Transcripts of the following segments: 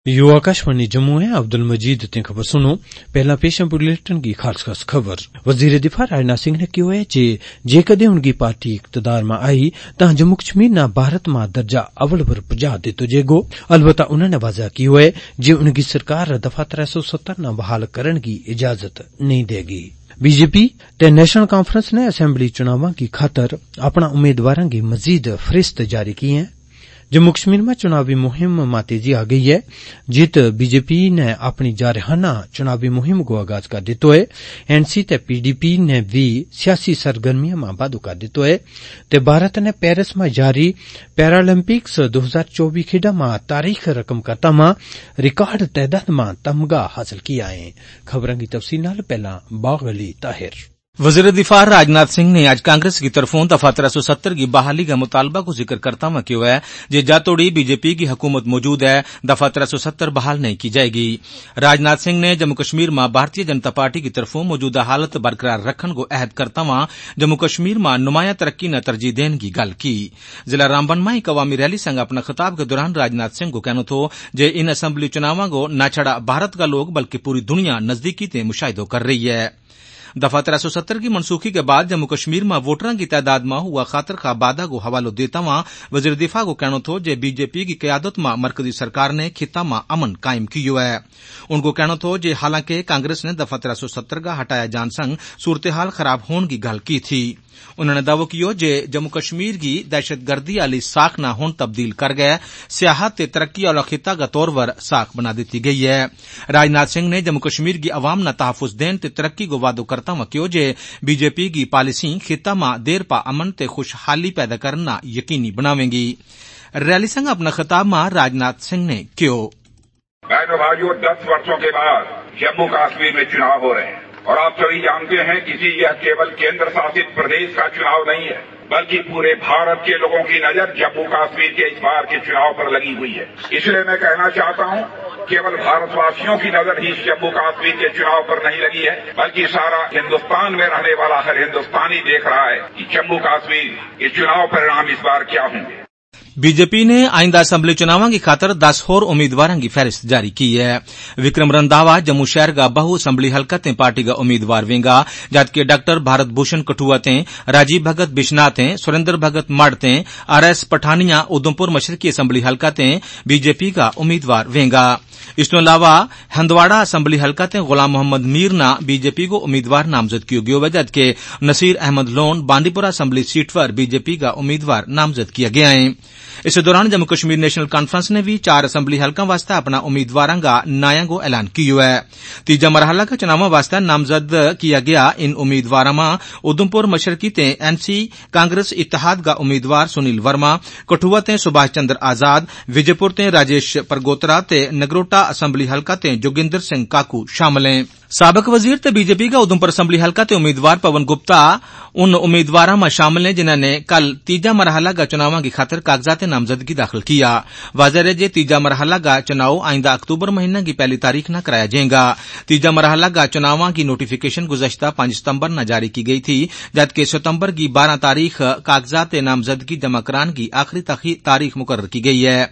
यो आकाशवाणी जम्मू है। अब्दुल मजीद ते खबर सुनो। पहला पेश बुलेटिन की खास खबर। वजीर दिफा राजनाथ सिंह ने कहा है जे कदे उनकी पार्टी इकतदार में आई तां जम्मू कश्मीर ना भारत में दर्जा अव्वल पर पहुंचा दितो जेगो। अलबत्ता उन्होंने वाजा किया है जे उनकी सरकार दफा 370 ना बहाल करने की इजाजत नहीं देगी। बीजेपी ते नेशनल कॉन्फ्रेंस ने असेंबली चुनावों की खातर अपना उम्मीदवारों की मजीद फहरिस्त जारी की है। जम्मू कश्मीर में चुनावी मुहिम में तेजी आ गई है। जित बीजेपी ने अपनी जारहाना चुनावी मुहिम को आगाज कर दितो है। एनसी ते पीडीपी ने भी सियासी सरगर्मियों में वाधो कर दितो है ते भारत ने पेरिस में जारी पैरालंपिक्स 2024 खेडा में तारीख रकम करता में रिकॉर्ड तादाद में तमगा हासिल किया है। खबरों की तफसील नाल पहला बाग अली ताहिर। वजीर दिफा राजनाथ सिंह ने आज कांग्रेस की तरफों दफा 370 की बहाली का मुतालबा को जिक्र करता हुआ कहा है जे जातोड़ी बीजेपी की हुकूमत मौजूद है दफा 370 बहाल नहीं की जाएगी। राजनाथ सिंह ने जम्मू कश्मीर में भारतीय जनता पार्टी की तरफों मौजूदा हालत बरकरार रखने को अहद करता हुआ जम्मू कश्मीर में नुमाया तरक्की न तरजीह देने की गल की। जिला रामबन में एक अवामी रैली संग अपना खिताब के दौरान राजनाथ सिंह को कहना था जे इन असेंबली चुनावों को न छड़ा भारत का लोग बल्कि पूरी दुनिया नजदीकी से मुशाहिदो कर रही है। दफा 370 की मनसूखी के बाद जम्मू कश्मीर में वोटरों की तादाद में हुआ खातर का बाधा को हवालो देता हुआ वजीर दिफा को कहना था जे बीजेपी की क्यादत में मरकजी सरकार ने खिता में अमन कायम कियो है। उनको कहना था जे हालांकि कांग्रेस ने दफा 370 का हटाया जान संग सूरत हाल खराब होने की गल की थी। उन्होंने दावो किया जे जम्मू कश्मीर की दहशतगर्दी आली साख न होन तब्दील कर गए सियाहत ते तरक्की और खिता का तौर पर साख बना दी गई है। राजनाथ सिंह ने जम्मू कश्मीर की अवाम न तहफुज देन ते तरक्की को वादो करता हुआ कहो जे बीजेपी की पॉलिसी खिता में देर पा अमन ते खुशहाली पैदा करना यकीनी बनावेंगी। रैली संग अपना खिताब में राजनाथ सिंह ने कहो, बहनों भाइयों, 10 वर्षों के बाद जम्मू कश्मीर में चुनाव हो रहे हैं और आप सभी जानते हैं कि यह केवल केंद्र शासित प्रदेश का चुनाव नहीं है बल्कि पूरे भारत के लोगों की नजर जम्मू कश्मीर के इस बार के चुनाव पर लगी हुई है। इसलिए मैं कहना चाहता हूं केवल भारतवासियों की नजर ही जम्मू कश्मीर के चुनाव पर नहीं लगी है बल्कि सारा हिंदुस्तान में रहने वाला हर हिंदुस्तानी देख रहा है कि जम्मू कश्मीर के चुनाव परिणाम इस बार क्या होंगे। बीजेपी ने आइंदा असेंबली चुनावों की खातर 10 होर उम्मीदवारों की फहरिस्त जारी की है। विक्रम रंधावा जम्मू शहर का बहु असेंबली हल्का ते पार्टी का उम्मीदवार वेंगा जबकि डॉक्टर भारत भूषण कठुआ ते राजीव भगत बिश्नाथ ते सुरेंद्र भगत मड ते आरएस पठानिया उधमपुर मशरकी असेंबली हल्का ते बीजेपी का उम्मीदवार वेंगा। इसके अलावा हंदवाड़ा असेंबली हल्का ते गुलाम मोहम्मद मीर ना बीजेपी को उम्मीदवार नामजद किया गया है जबकि नसीर अहमद लोन बांदीपुरा असेंबली सीट पर बीजेपी का उम्मीदवार नामजद किया गया है। इस दौरान जम्मू कश्मीर नेशनल कॉन्फ्रेंस ने भी 4 असेंबली हल्का वास्ते अपना उम्मीदवारों का नायां को ऐलान किया है। तीजा मरहला का चुनाव वास्ते नामजद किया गया इन उम्मीदवारों में उधमपुर मशरकी ते एनसी कांग्रेस इत्तेहाद का उम्मीदवार सुनील वर्मा, कठुआ ते सुभाष चंद्र आजाद, विजयपुर ते राजेश परगोत्रा ते नगरोटा असेंबली हल्का ते जोगिंदर सिंह काकू शामिल हैं। साबिक वजीर ते बीजेपी का उधमपुर असेंबली हल्का ते उम्मीदवार पवन गुप्ता उन उम्मीदवारों में शामिल हैं जिन्होंने कल तीजा मरहला का चुनाव की खातर कागजात नामजदगी दाखिल किया। वाज़ेह है जे तीजा मरहला का चुनाव आइंदा अक्टूबर महीने की पहली तारीख न कराया जाएगा। तीजा मरहला का चुनाव की नोटिफिकेशन गुज़श्ता 5 सितंबर न जारी की गई थी जबकि सितंबर की 12 तारीख कागजात नामजदगी जमा कराने की आखिरी तारीख मुकर्रर की गई है।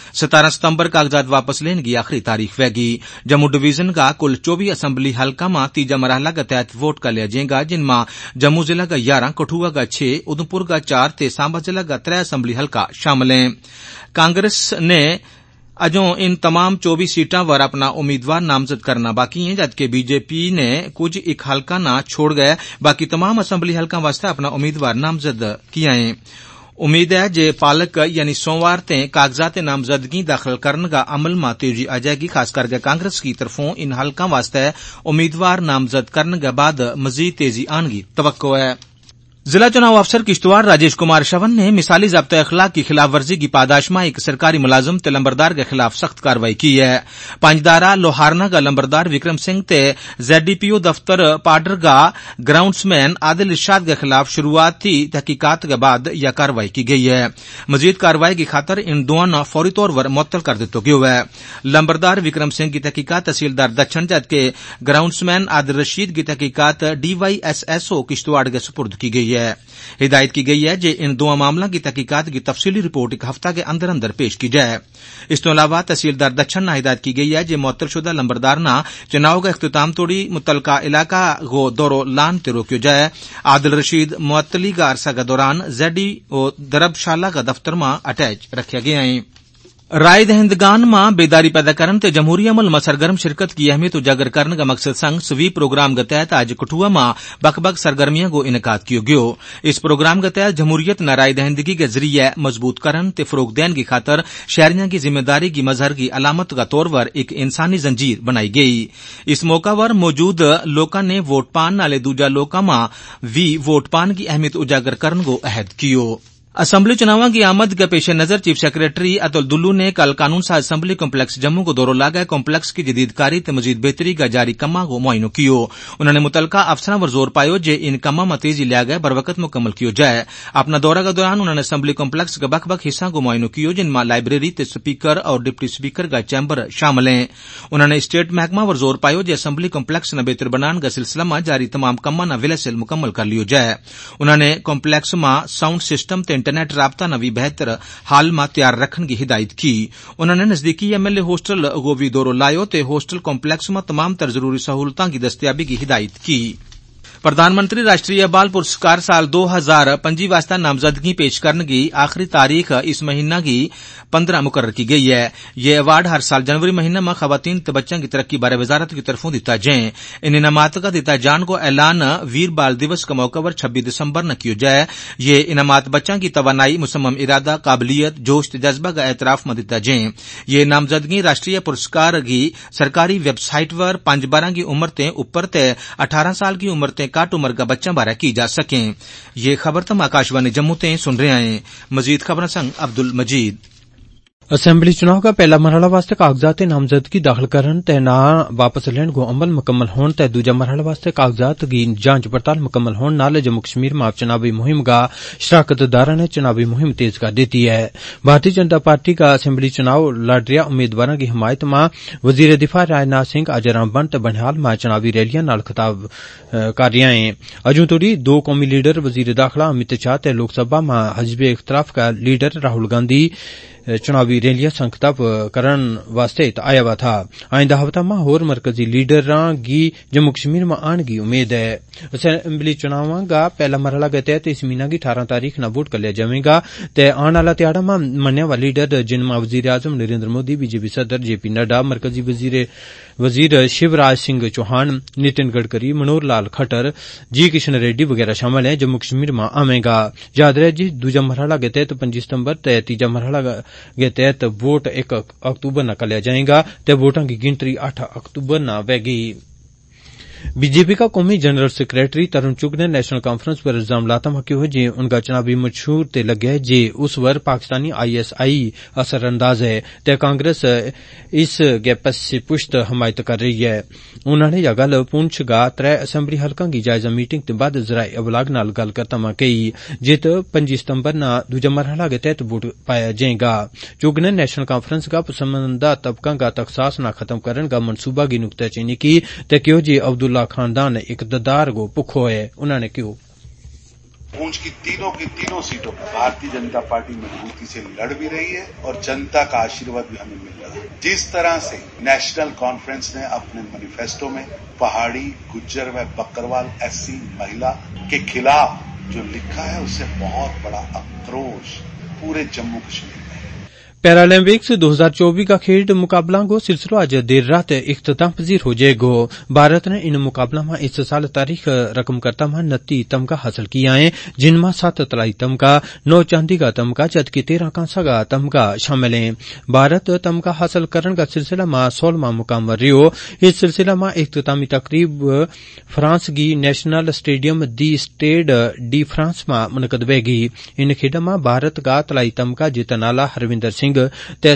17 सितंबर कागजात वापस लेने की आखिरी तारीख रहेगी। जम्मू डिवीजन का कुल 24 असेंबली हल्का में तीजा मरहला के तहत वोट का लिया जाएगा जिनमें जम्मू जिला का 11, कठुआ का 6, उधमपुर का 4 ते सांबा जिला का 3 असेंबली हल्का शामिल हैं। कांग्रेस ने अजों इन तमाम 24 सीटां पर अपना उम्मीदवार नामजद करना बाकी है जबकि बीजेपी ने कुछ एक हल्का न छोड़ गए बाकी तमाम असेंबली हल्का वास्ते अपना उम्मीदवार नामजद किया है। उम्मीद है जे पालक यानी सोमवार ते कागजात नामजदगी दाखिल करने का अमल में तेजी आ जाएगी। खास करके कांग्रेस की तरफों इन हल्का वास्ते उम्मीदवार नामजद करने के बाद मजीद तेजी आने की तवक्को है। जिला चुनाव अफसर किश्तवाड़ राजेश कुमार शवन ने मिसाली ज़ाब्ता अखलाक की खिलाफ वर्जी की पादाश में एक सरकारी मुलाजिम ते लंबरदार के खिलाफ सख्त कार्रवाई की है। पंजदारा लोहारना का लंबरदार विक्रम सिंह ते ZDPO दफ्तर पाडर का ग्राउंड्समैन आदिल इरशाद के खिलाफ शुरुआती तहकीकात के बाद यह कार्रवाई की गई है। मजीद कार्रवाई की खातर इन दोनों फौरी तौर पर मुअत्तल कर दिया गया है। लंबरदार विक्रम सिंह की तहकीकात तहसीलदार दक्षिण जबकि ग्राउंड्समैन आदिल रशीद की तहकीकात DYSSO किश्तवाड़ के सुपुर्द की गई है। है। हिदायत की गई है जे इन दोवां मामलों की तहकीकात की तफसीली रिपोर्ट एक हफ्ता के अंदर अंदर पेश की जाए। इस तो अलावा तहसीलदार दच्छन ने हिदायत की गई है जे मुअत्तलशुदा लंबरदार ना चुनाव का इख्तिताम तोड़ी मुतलका इलाका गो दौरो लान ते रोक्यो जाए। आदिल रशीद मुअत्तली का अरसा के दौरान ZDO दरबशाला का दफ्तर में अटैच रखा गया है। राय दहिंदगान में बेदारी पैदा करन ते जमहूरी अमल में सरगर्म शिरकत की अहमियत उजागर करने का मकसद संग स्वीप प्रोग्राम के तहत आज कठुआ में बक सरगर्मियों को इनकाद किया गयो। इस प्रोग्राम के तहत जमहूरियत न राय दहिंदगी के जरिए मजबूत करन ते फरोग देन की खातर शहरियों की जिम्मेदारी की मजहर की अलामत का तौर पर एक इंसानी जंजीर बनाई गई। इस मौका पर मौजूद लोगों ने वोट पान नाले दूजा लोगों में भी वोट पान की अहमियत उजागर करने को अहद कियो। असम्बली चुनावों की आमद के पेश नजर चीफ सेक्रेटरी अतुल दुल्लू ने कल कानून साज असम्बली कॉम्प्लेक्स जम्मू को दौरो लागा कॉम्प्लेक्स की जदीदकारी ते मजीद बेहतरी का जारी कम्मा को मुआयनो कियो। उन्होंने मुतलका अफसरां पर जोर पायो जे इन कम्मा में तेजी लिया गया बरवकत मुकम्मल कियो जाए। अपना दौरा के दौरान उन्होंने असम्बली कॉम्प्लेक्स के बख हिस्सा को मुआयनो कियो जिनमें लाइब्रेरी ते स्पीकर और डिप्टी स्पीकर का चैम्बर शामिल हैं। उन्होंने स्टेट महकमा पर जोर पायो जे असम्बली कॉम्प्लेक्स न बेहतर बनाने का सिलसिला में जारी तमाम कम्मा न विलय से मुकम्मल कर लियो जाए। उन्होंने कॉम्प्लेक्स में साउंड सिस्टम ते इंटरनेट राबता न भी बेहतर हाल में तैयार रखने की हिदायत की। उन्होंने नजदीकी MLA होस्टल को भी दौरो लायो ते होस्टल कॉम्प्लेक्स में तमाम तर जरूरी सहूलतां की दस्तयाबी की हिदायत की। प्रधानमंत्री राष्ट्रीय बाल पुरस्कार साल 2025 वास्ते नामजदगी पेश करने की आखिरी तारीख इस महीना की 15 मुकर्रर की गई है। ये अवार्ड हर साल जनवरी महीने में खवातीन ते बच्चों की तरक्की बारे वजारत की तरफों दिता जाए। इन इनामात का दिता जान को ऐलान वीर बाल दिवस के मौके पर 26 दिसंबर न किया जाए। ये इनामात बच्चों की तवानाई, मुसम्मम इरादा, काबिलियत, जोश ते जज्बा का एतराफ में दिता जाए। ये नामजदगी राष्ट्रीय पुरस्कार की सरकारी वेबसाइट पर 5-12 की उम्र ते ऊपर ते 18 साल की उम्र ते काट उम्र का बच्चा बारे की जा सके। ये खबर तम आकाशवाणी जम्मू ते सुन रहे हैं। मजीद खबर संग अब्दुल मजीद। असम्बली चुनाव का पहला मरहला वास्ते कागजात नामजदगी दाखिल करन ते ना वापस लेने को अमल मुकम्मल होने ते दूजा मरहला वास्ते कागजात की जांच पड़ताल मुकम्मल होने नाले जम्मू कश्मीर में चुनावी मुहिम का शराकतदारा ने चुनावी मुहिम तेज कर देती है। भारतीय जनता पार्टी का असम्बली चुनाव लड़ उम्मीदवारों की हिमायत में वजीर दिफा राजनाथ सिंह आज रामबन ते बनिहाल में चुनावी रैलियां नाल खिताब कर रहे हैं। अजू तोड़ी 2 कौमी लीडर वजीर दाखिला अमित शाह ते लोकसभा में हिजबे इख्तलाफ का लीडर राहुल गांधी चुनावी रैलियां संखताब करन वास्ते आया हुआ था। आइंदा हफ्ता में होर मरकजी लीडरां की जम्मू कश्मीर में आने की उम्मीद है। असम्बली चुनाव का पहला मरहला के तहत इस महीना की 18 तारीख न वोट कर लिया जाएगा ते आने वाला त्याड़ा में मन्ने वाला लीडर जिनमें वजीर आजम नरेंद्र मोदी, बीजेपी सदर JP नड्डा, मरकजी वजीर शिवराज सिंह चौहान, नितिन गडकरी, मनोहर लाल खट्टर, G किशन रेड्डी वगैरह शामिल हैं। जम्मू कश्मीर में आवेगा। याद रहे जी दूजा मरहला के तहत 25 सितंबर ते तीजा मरहला के तहत वोट 1 अक्टूबर न कर लिया जाएगा ते वोटों की गिनती 8 अक्टूबर न होगी। बीजेपी का कौमी जनरल सेक्रेटरी तरुण चुग ने नेशनल कॉन्फ्रेंस पर इल्जाम लाता हकियो है जे उनका चुनावी मशहूर ते लगे है जे उस वर पाकिस्तानी ISI असरअंदाज है ते कांग्रेस इस गैप से पुश्त हमायत कर रही है। उन्होंने यह गल पुंछ गा 3 असम्बली हलकों की जायजा मीटिंग के बाद जराए अबलाग नाल गल करता कही जित 25 सितंबर न दूजा मरहला के तहत वोट पाया जाएगा। चुग ने नेशनल कॉन्फ्रेंस का पसमानदा तबका का तखसास न खत्म करने का मनसूबा की नुक्ताचीनी की ते क्यों जी अब्दुल्ला खानदान इकतदार को पुखो है। उन्होंने क्यों पूंछ की तीनों सीटों पर भारतीय जनता पार्टी मजबूती से लड़ भी रही है और जनता का आशीर्वाद भी हमें मिल रहा है। जिस तरह से नेशनल कॉन्फ्रेंस ने अपने मैनिफेस्टो में पहाड़ी, गुज्जर व बकरवाल SC महिला के खिलाफ जो लिखा है उससे बहुत बड़ा आक्रोश पूरे जम्मू कश्मीर में। पैरालंपिक्स 2024 का खेल मुकाबला को सिलसिला आज देर रात इख्तिताम पजीर हो जाएगा। भारत ने इन मुकाबला में इस साल तारीख रकम करता में 29 तमगा हासिल किया है जिनमें 7 तलाई तमगा, 9 चांदी का तमगा जबकि 13 कांसा का तमगा शामिल है। भारत तमगा हासिल करने का सिलसिला में 16वां मुकाम रहो। इस सिलसिला में इख्तितामी तकरीब फ्रांस की national stadium the Stade de France में मुनकद होगी। इन खेलों में भारत का तलाई तमगा जीतने वाला हरविंदर सिंह ते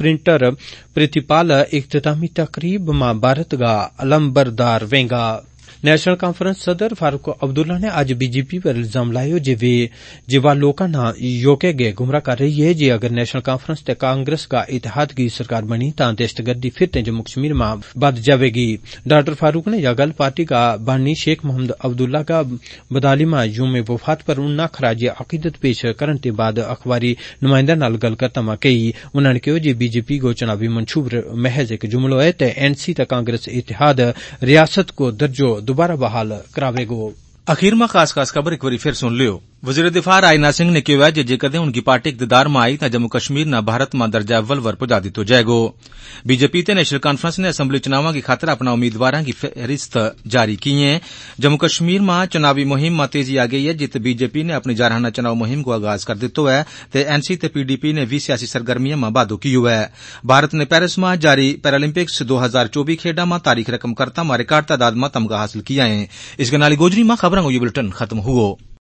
स्प्रिंटर प्रतिपाल इख्तितामी तकरीब में भारत का अलंबरदार वेगा। नेशनल कॉन्फ्रेंस सदर फारूक अब्दुल्ला ने आज बीजेपी पर इल्जाम लायो जे वह लोकां ना योके गए गुमराह कर रही है जे अगर नेशनल कॉन्फ्रेंस ते कांग्रेस का इतिहाद की सरकार बनी तां दहशतगर्दी फिर ते जम्मू कश्मीर में बढ़ जावेगी। डॉक्टर फारूक ने यह गल पार्टी का बानी शेख मोहम्मद अब्दुल्ला का बदाली में यूम वफात पर उन्ना खराज अकीदत पेश करन ते बाद अखबारी नुमाइंदा नाल गल करता मा कही। उन्होंने कहा जे बीजेपी को चुनावी मंशूब महज एक जुमलो है ते एनसी ते कांग्रेस इतिहाद रियासत को दर्जो दोबारा बहाल करावेगो। अखीर में खास खबर एक बार फिर सुन लियो। वजीर दिफा राजनाथ सिंह ने कहा है जे कदे उनकी पार्टी इकतदार में आई तां जम्मू कश्मीर न भारत में दर्जा अव्वल वर पुजा दितो जाएगो। बीजेपी ते नेशनल कॉन्फ्रेंस ने असम्बली चुनावां की खातर अपना उम्मीदवारां की फहरिस्त जारी की है। जम्मू कश्मीर में चुनावी मुहिम में तेजी आ गई है जित बीजेपी ने अपनी जारहाना चुनाव मुहिम को आगाज कर दितो है ते एनसी ते पीडीपी ने भी सियासी सरगर्मियां में वाधो कियो है। भारत ने पेरिस में जारी पैरालंपिक्स 2024 खेडा में तारीख रकम करता में रिकॉर्ड तादाद में तमगा हासिल किया है। इसके नाली गोजरी में खबरों को ये बुलेटिन खत्म हुआ।